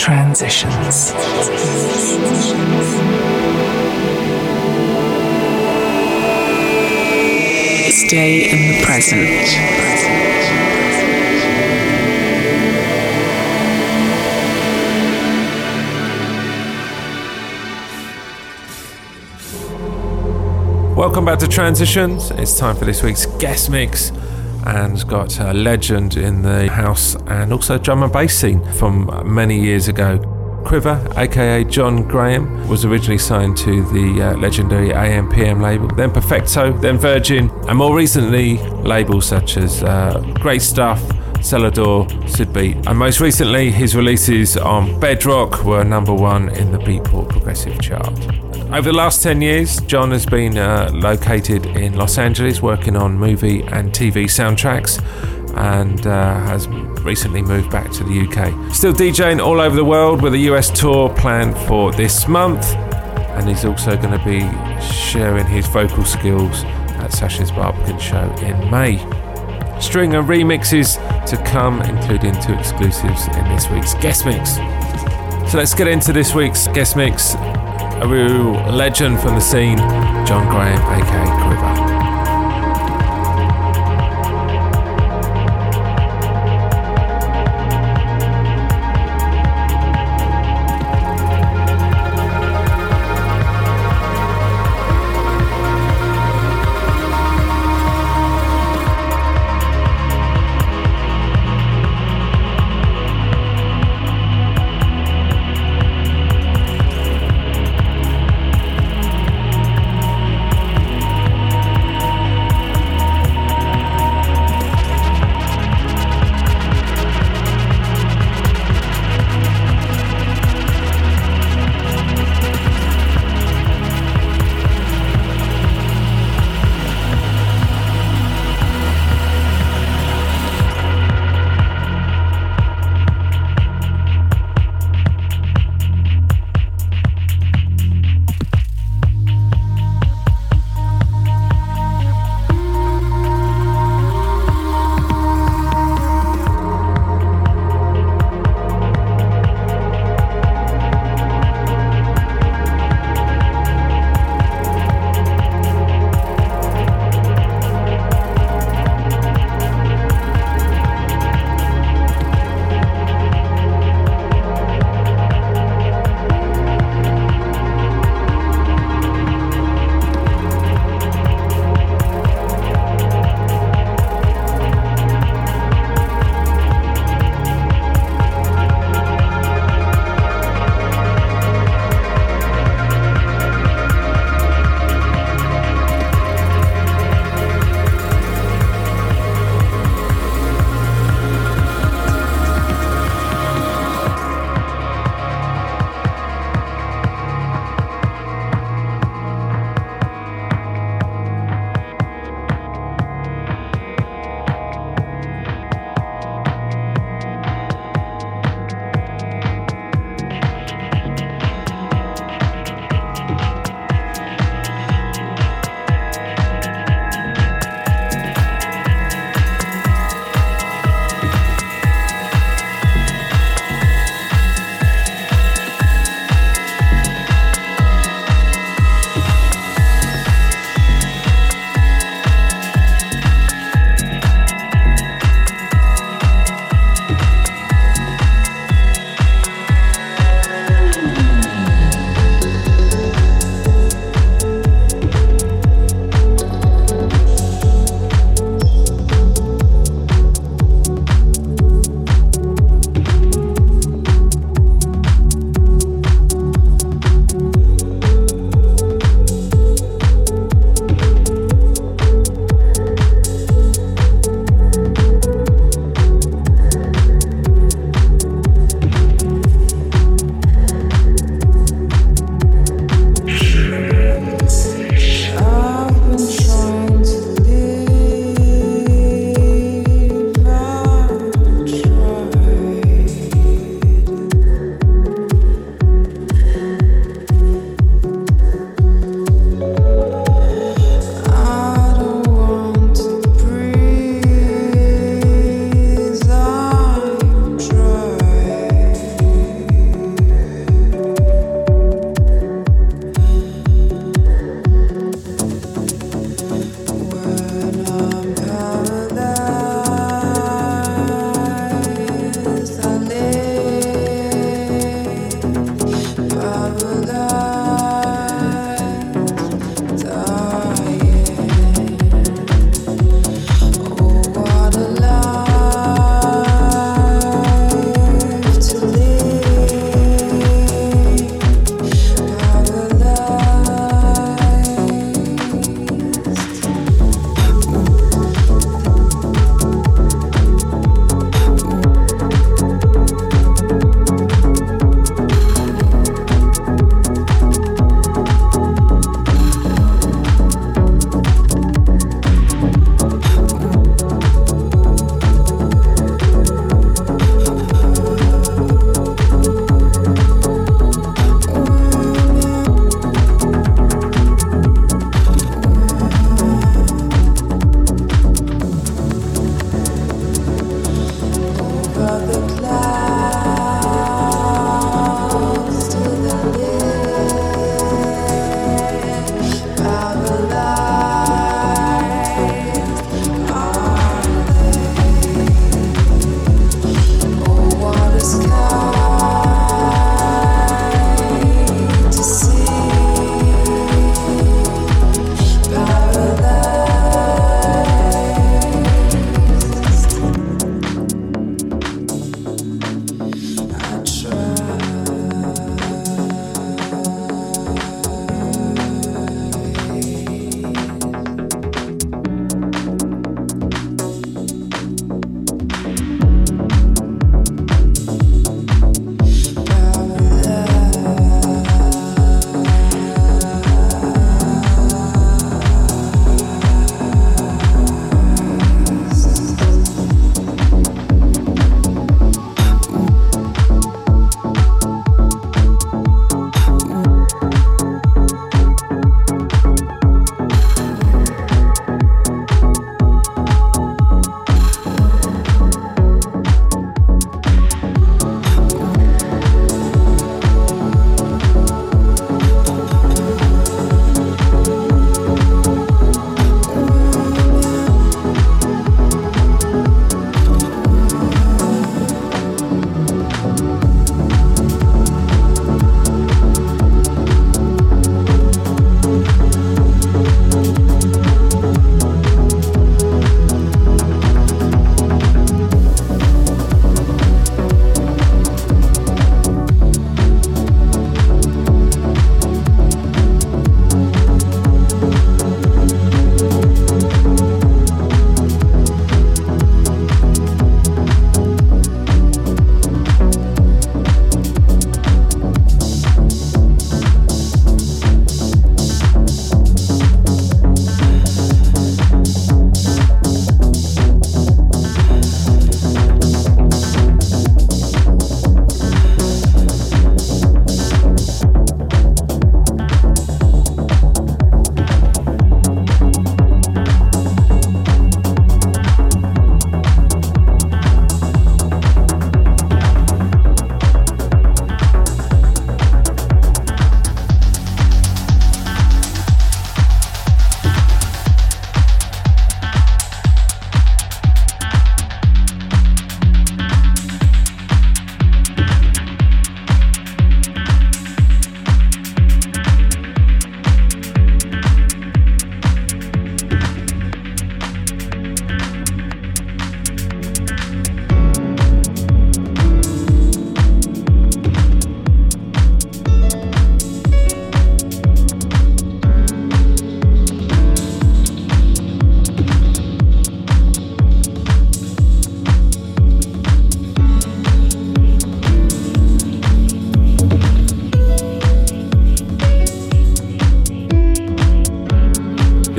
Transitions. Stay in the present. Welcome back to Transitions. It's time for this week's guest mix, and it's got a legend in the house and also drum and bass scene from many years ago. Quiver, aka John Graham, was originally signed to the legendary AM/PM label, then Perfecto, then Virgin, and more recently labels such as Great Stuff, Celador, Sid Beat, and most recently his releases on Bedrock were number one in the Beatport Progressive chart. Over the last 10 years, John has been located in Los Angeles working on movie and TV soundtracks, and has recently moved back to the UK. Still DJing all over the world with a US tour planned for this month, and he's also going to be sharing his vocal skills at Sasha's Barbican show in May. String of remixes to come, including 2 exclusives in this week's guest mix. So let's get into this week's guest mix. A real legend from the scene, John Graham, aka Quiver.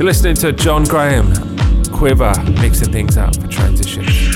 listening to John Graham, Quiver, mixing things up for Transitions.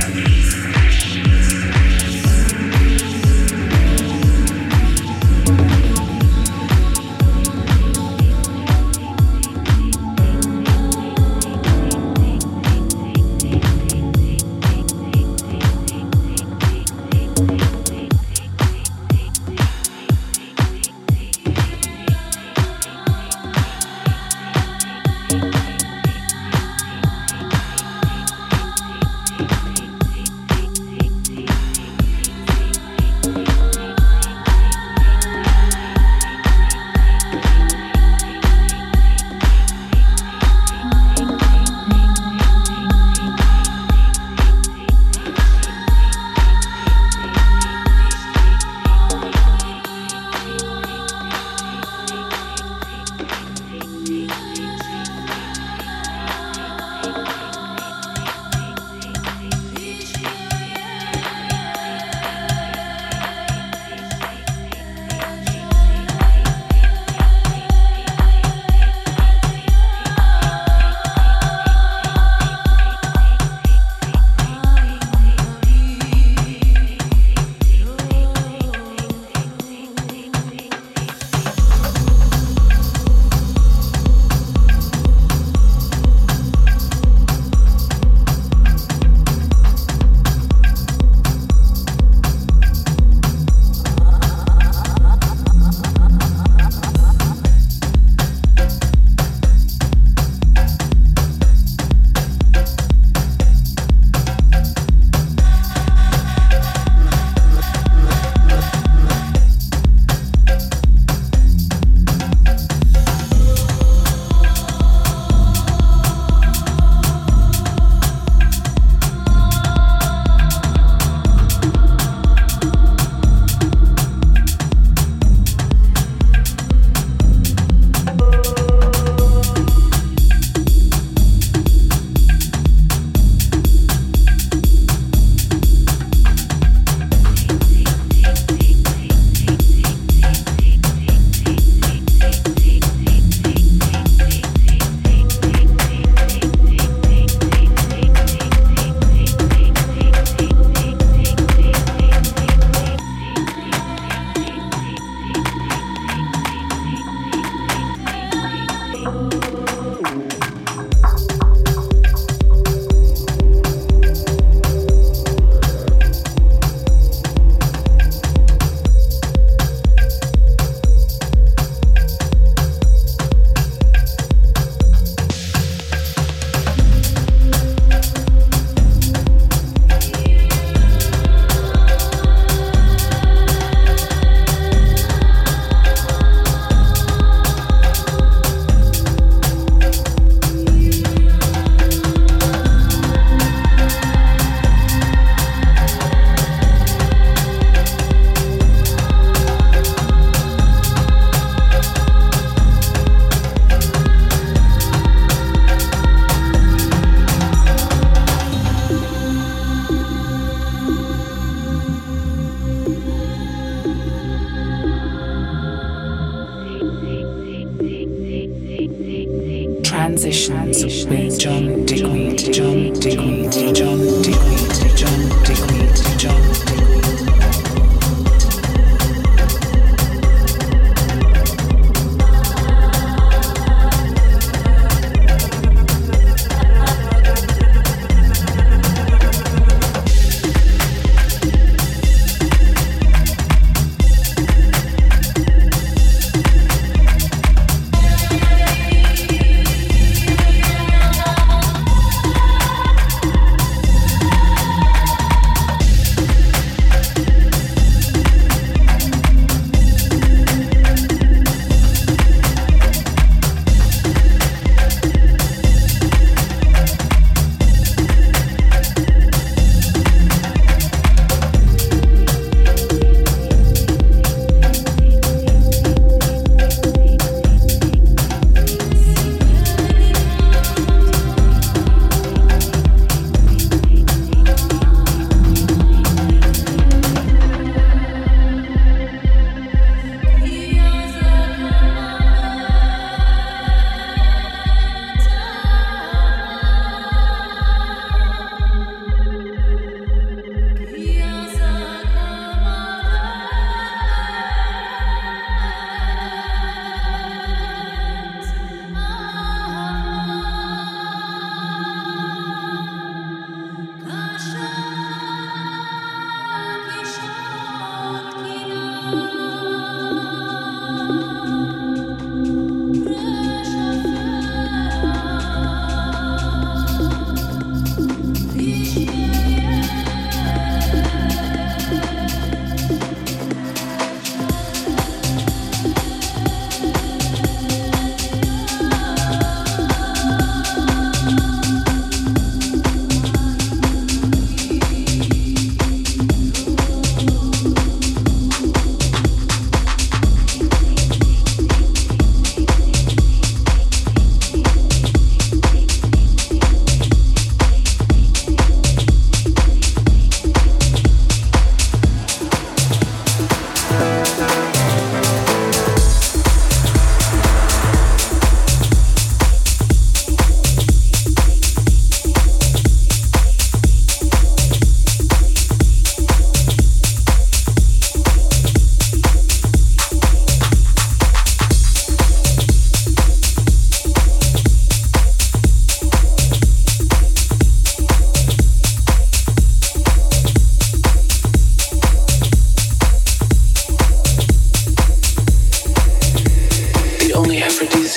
Transitions with John Dickweed, John Dickweed, John Dickweed, John Dickweed, John Dickweed.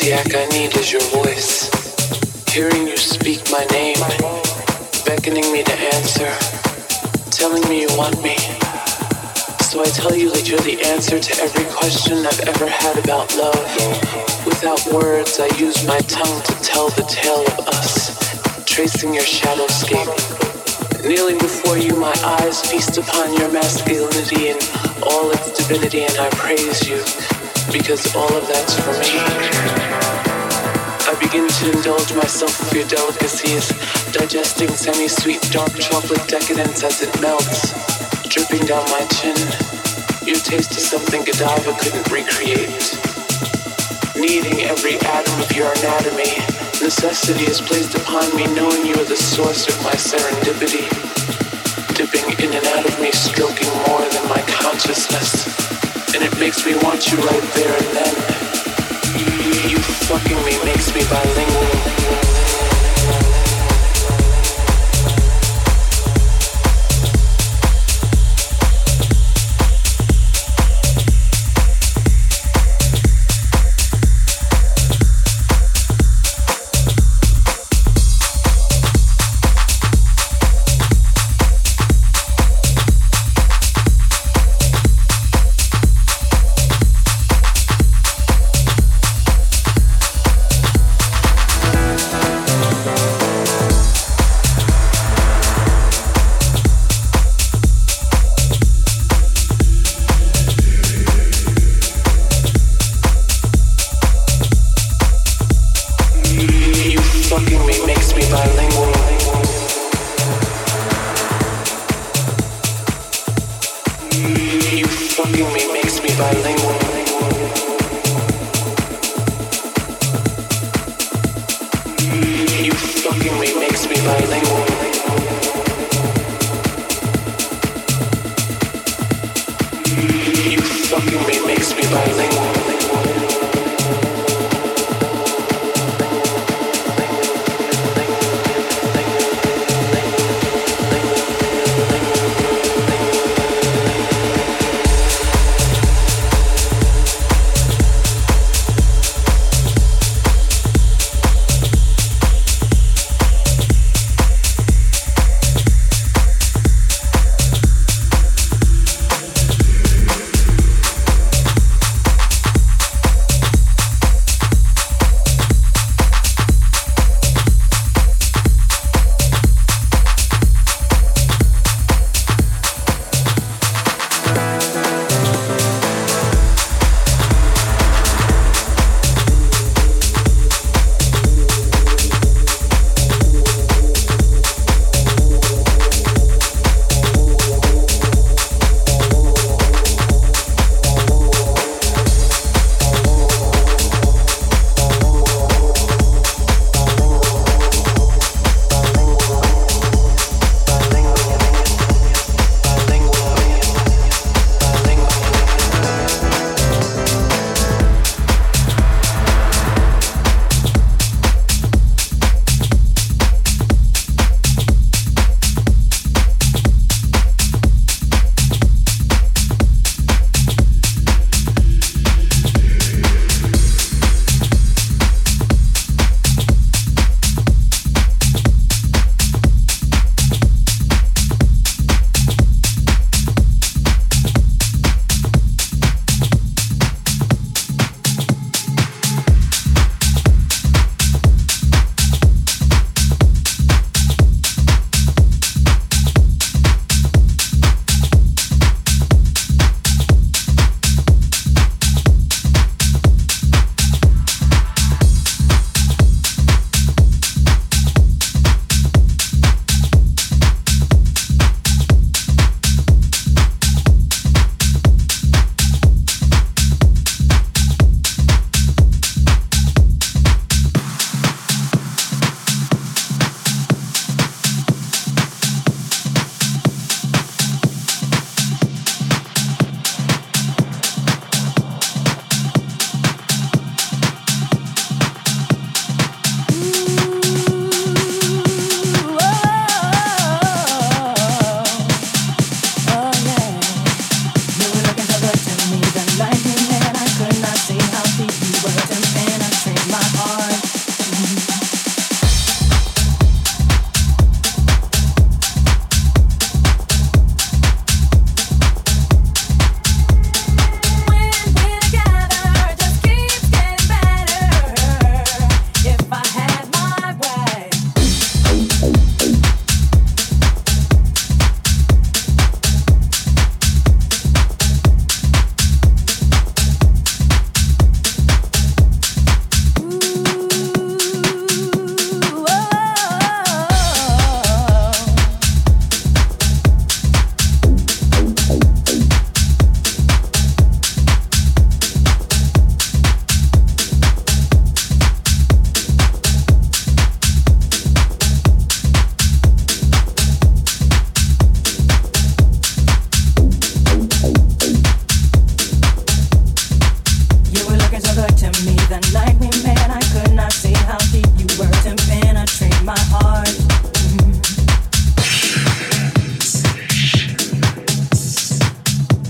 aphrodisiac I need is your voice. Hearing you speak my name, beckoning me to answer, telling me you want me. So I tell you that you're the answer to every question I've ever had about love. Without words, I use my tongue to tell the tale of us, tracing your shadowscape. Kneeling before you, my eyes feast upon your masculinity and all its divinity, and I praise you, because all of that's for me. I begin to indulge myself with your delicacies, digesting semi-sweet dark chocolate decadence as it melts, dripping down my chin. Your taste is something Godiva couldn't recreate. Needing every atom of your anatomy, necessity is placed upon me, knowing you are the source of my serendipity. Dipping in and out of me, stroking more than my consciousness. And it makes me want you right there and then. You fucking me makes me bilingual.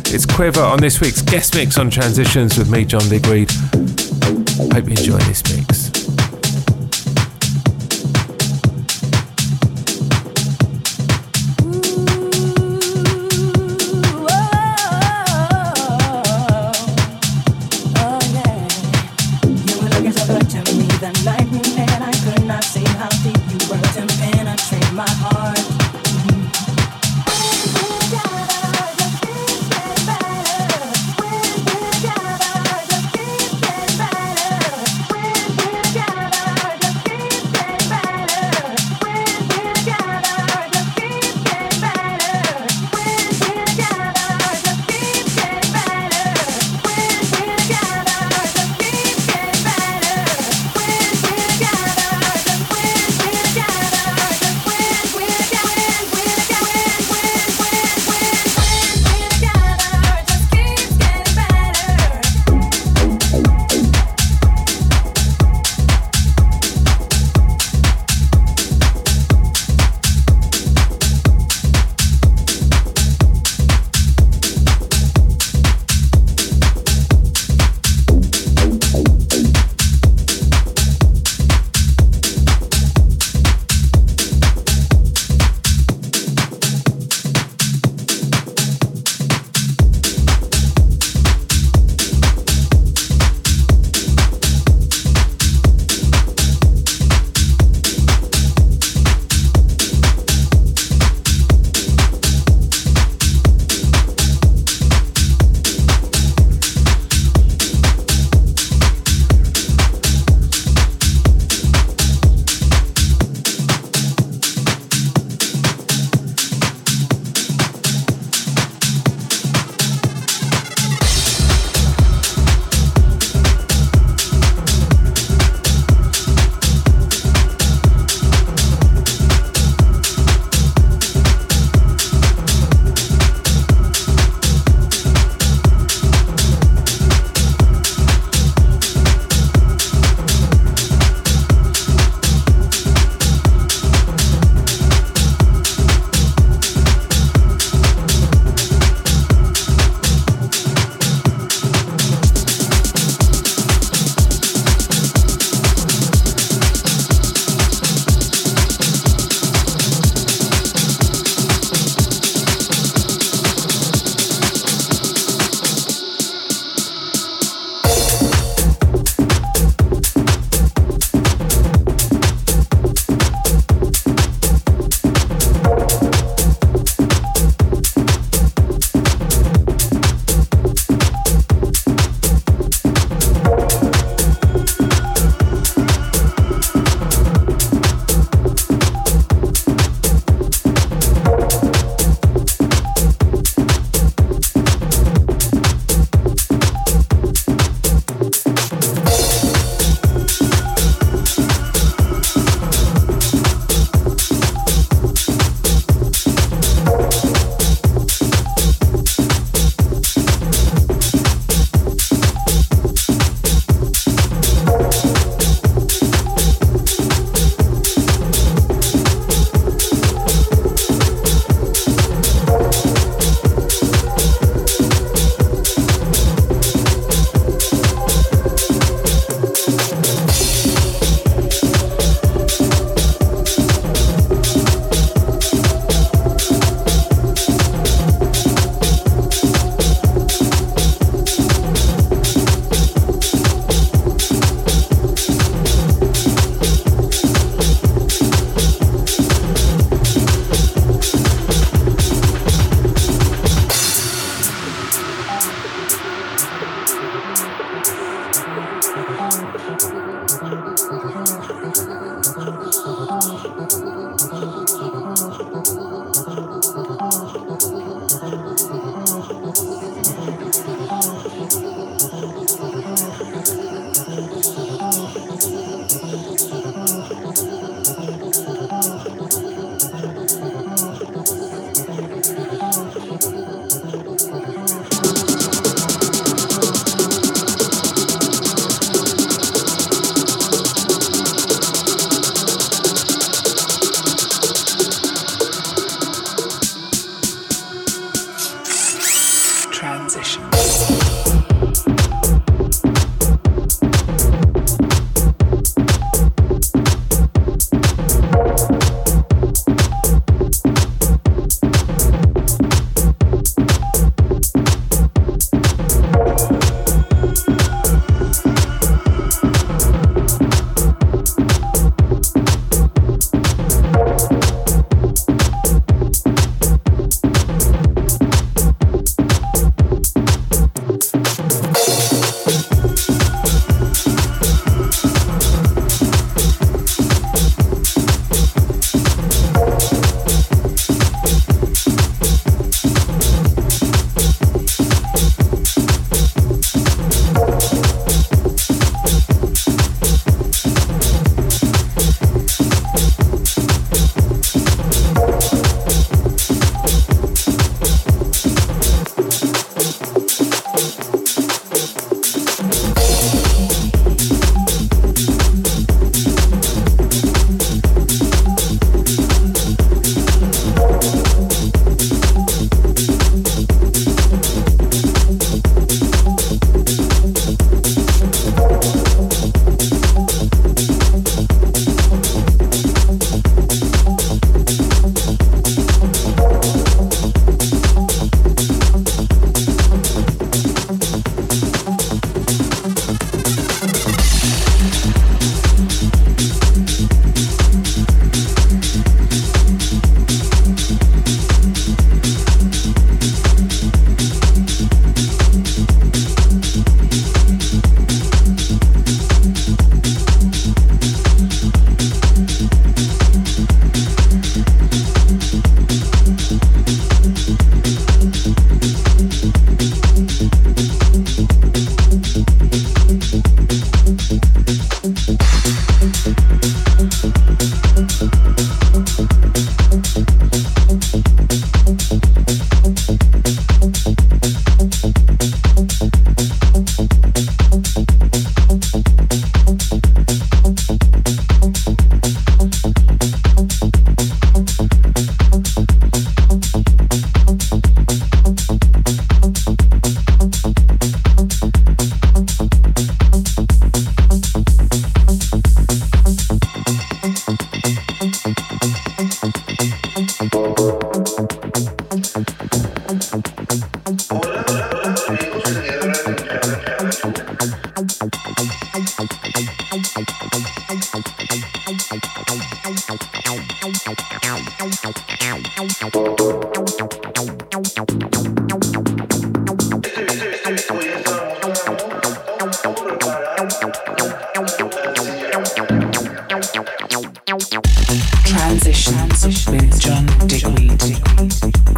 It's Quiver on this week's guest mix on Transitions with me, John Digweed. Hope you enjoy this mix.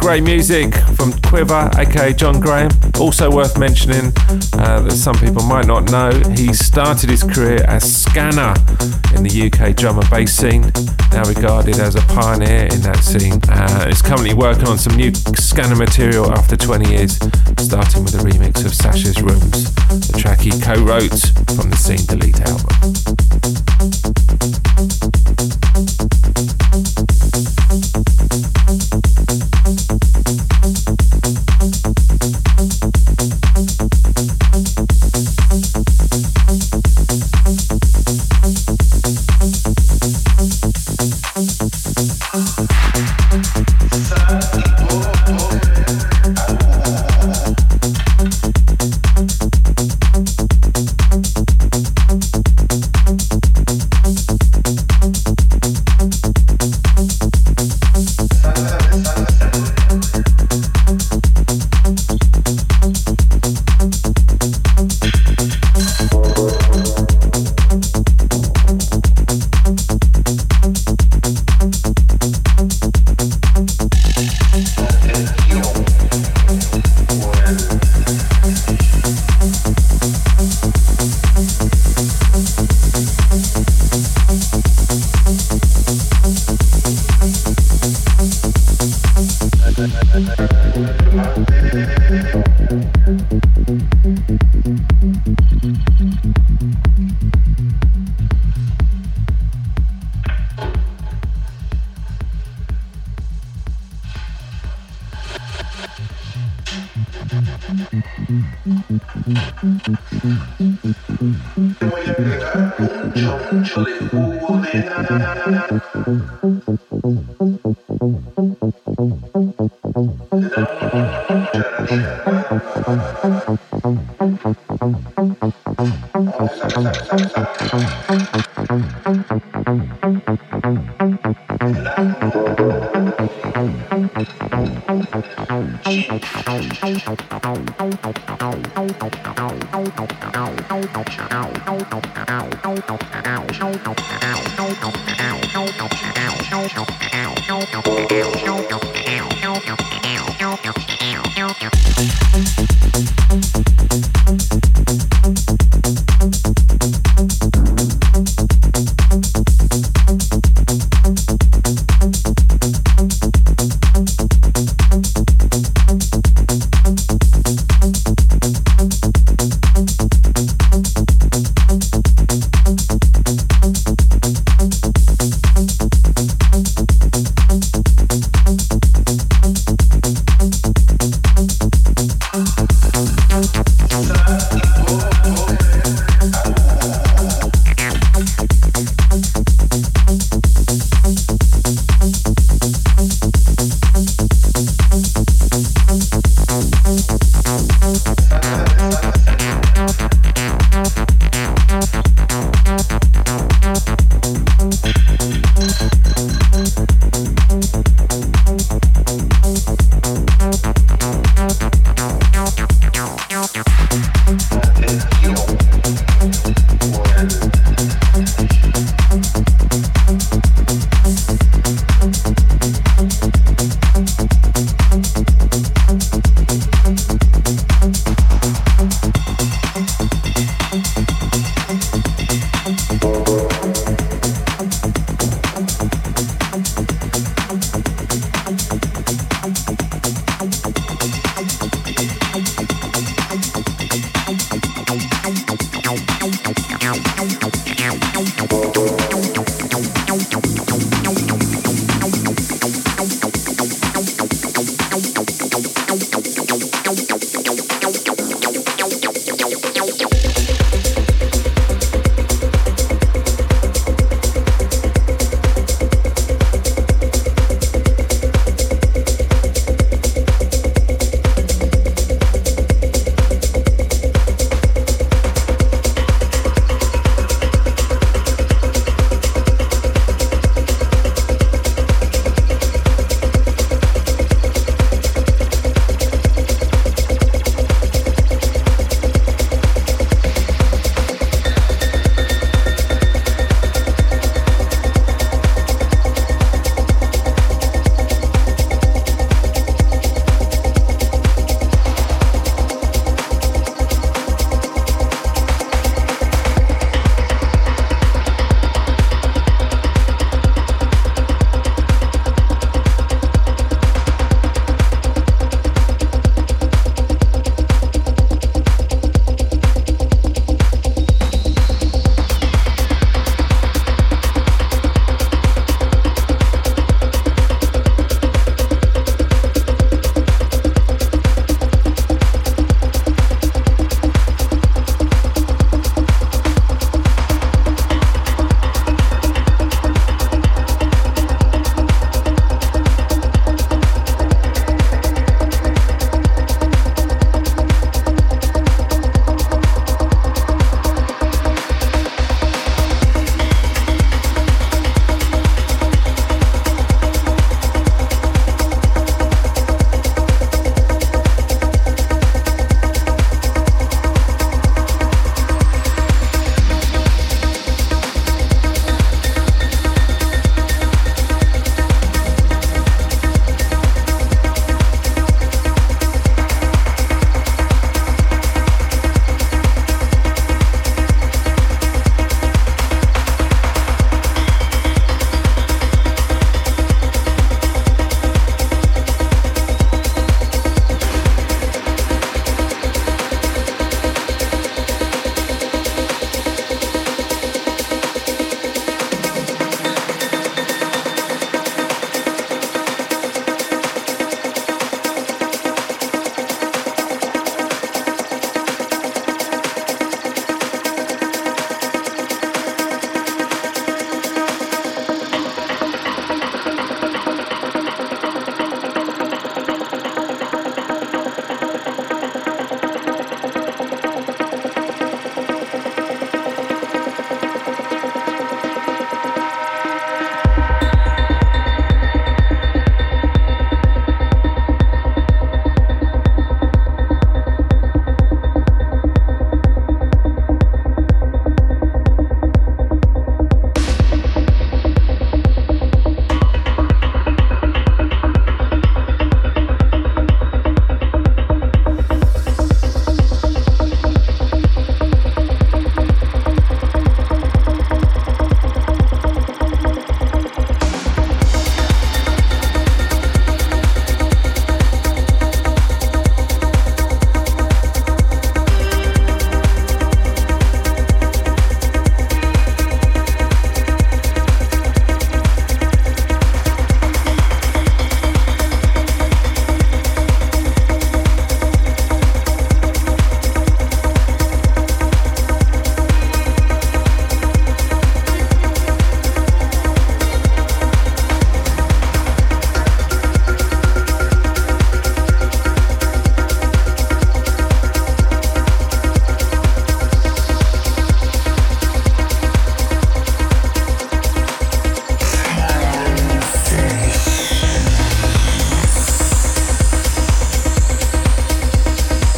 great music from Quiver, aka John Graham. Also worth mentioning that some people might not know, he started his career as Scanner in the UK drum and bass scene, now regarded as a pioneer in that scene. He's currently working on some new Scanner material after 20 years, starting with a remix of Sasha's Rooms, the track he co-wrote from the Scene Delete album.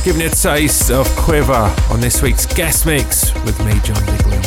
Giving you a taste of Quiver on this week's guest mix with me, John Digley.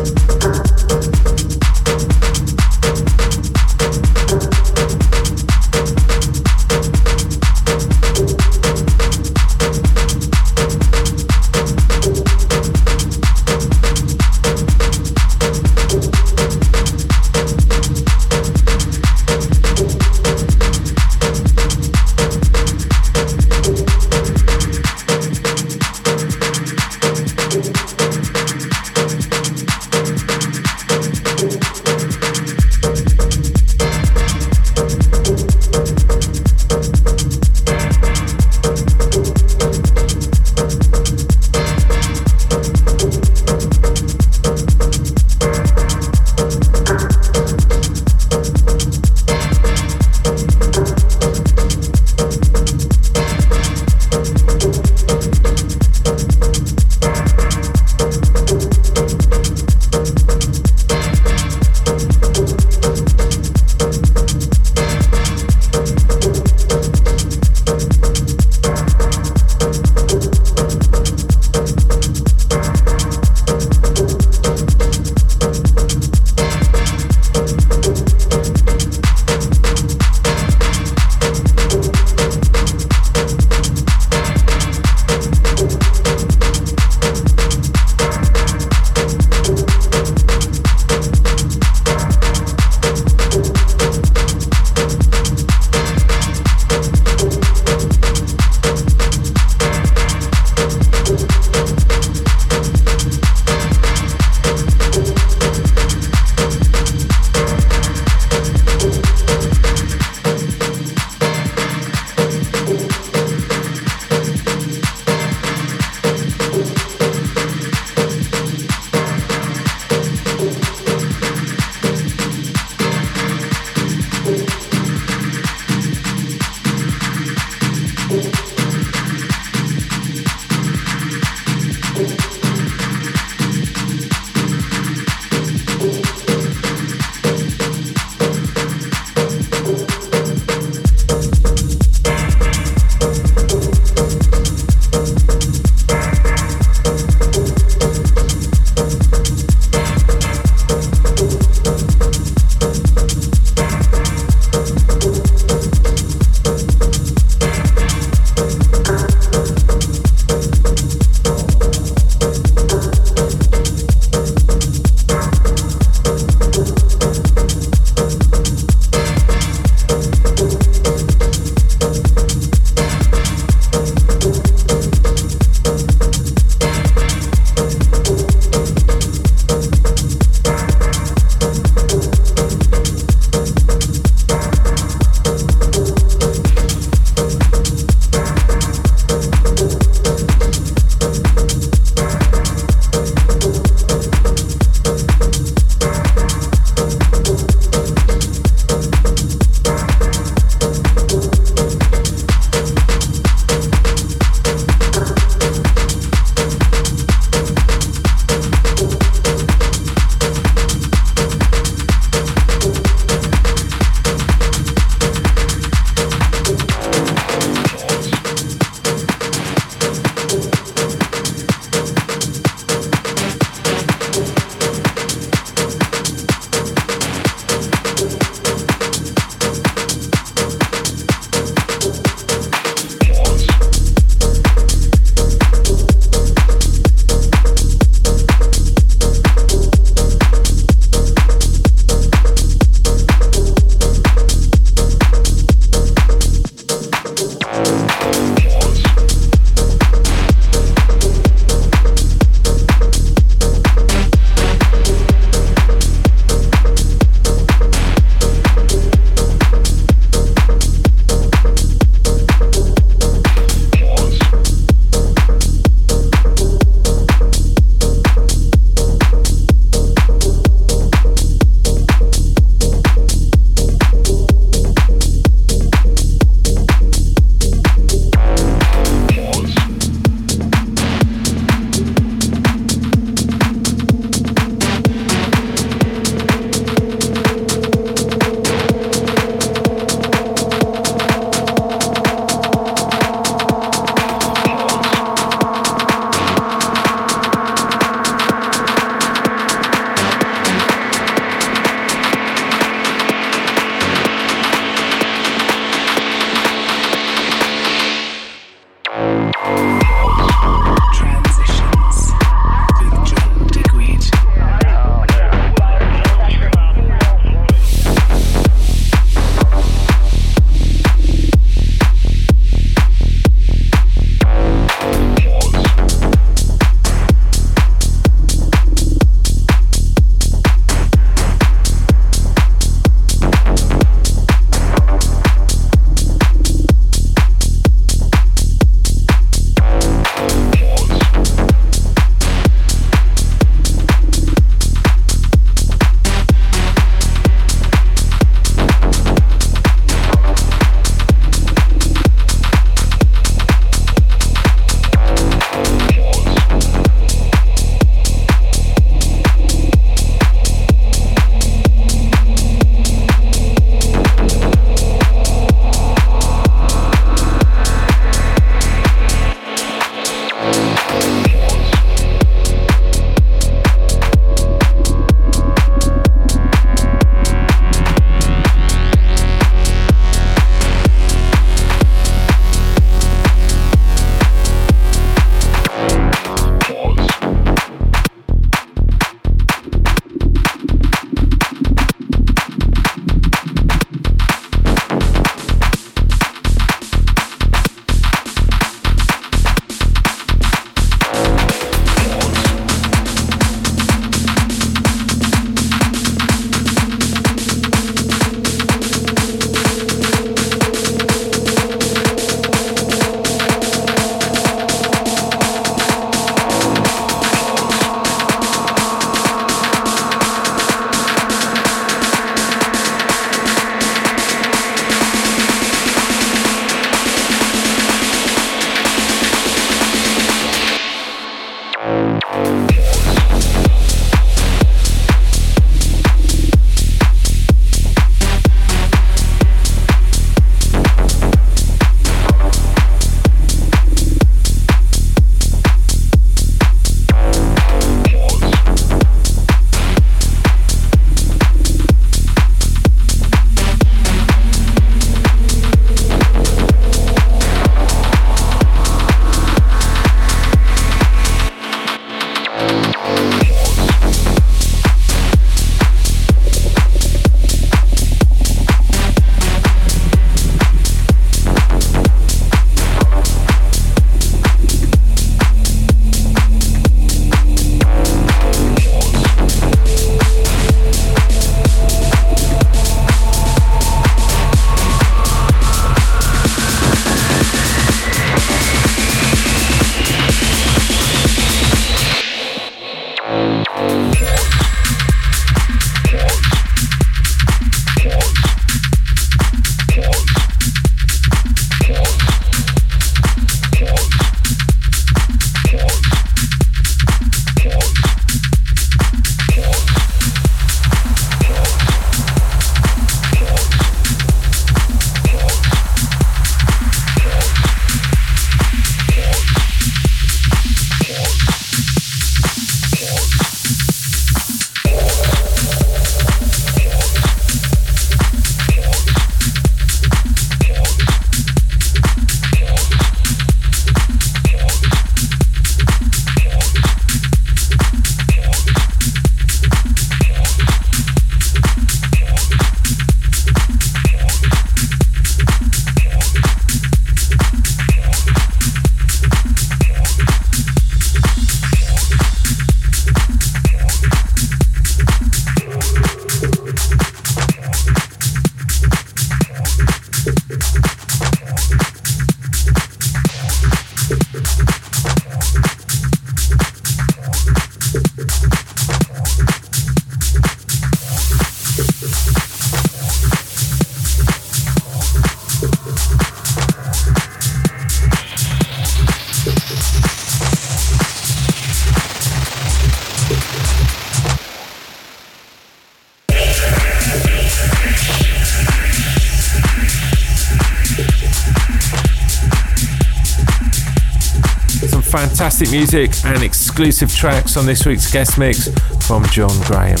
fantastic music and exclusive tracks on this week's guest mix from John Graham.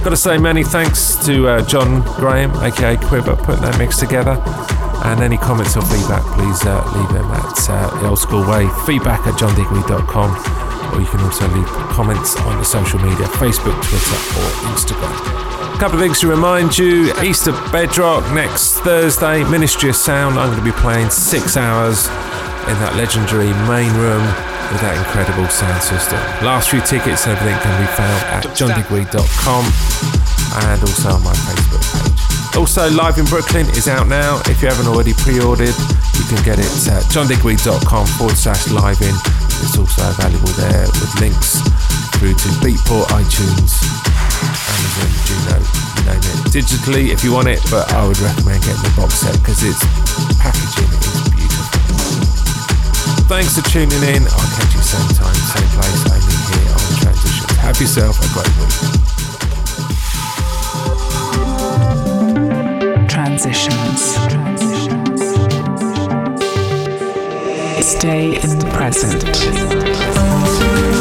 Got to say many thanks to John Graham, aka Quiver, putting that mix together. And any comments or feedback, please leave them at the old school way, feedback@johndigweed.com, or you can also leave comments on the social media, Facebook, Twitter or Instagram. A couple of things to remind you: Easter Bedrock next Thursday, Ministry of Sound. I'm going to be playing 6 hours in that legendary main room with that incredible sound system. Last few tickets and everything can be found at johndigweed.com and also on my Facebook page. Also, Live in Brooklyn is out now. If you haven't already pre-ordered, you can get it at johndigweed.com/live-in. It's also available there with links through to Beatport, iTunes, Amazon, Juno, you name it. Digitally if you want it, but I would recommend getting the box set because its packaging is beautiful. Thanks for tuning in. I'll catch you same time, same place, only here on Transition. Have yourself a great week. Transitions. Stay in the present.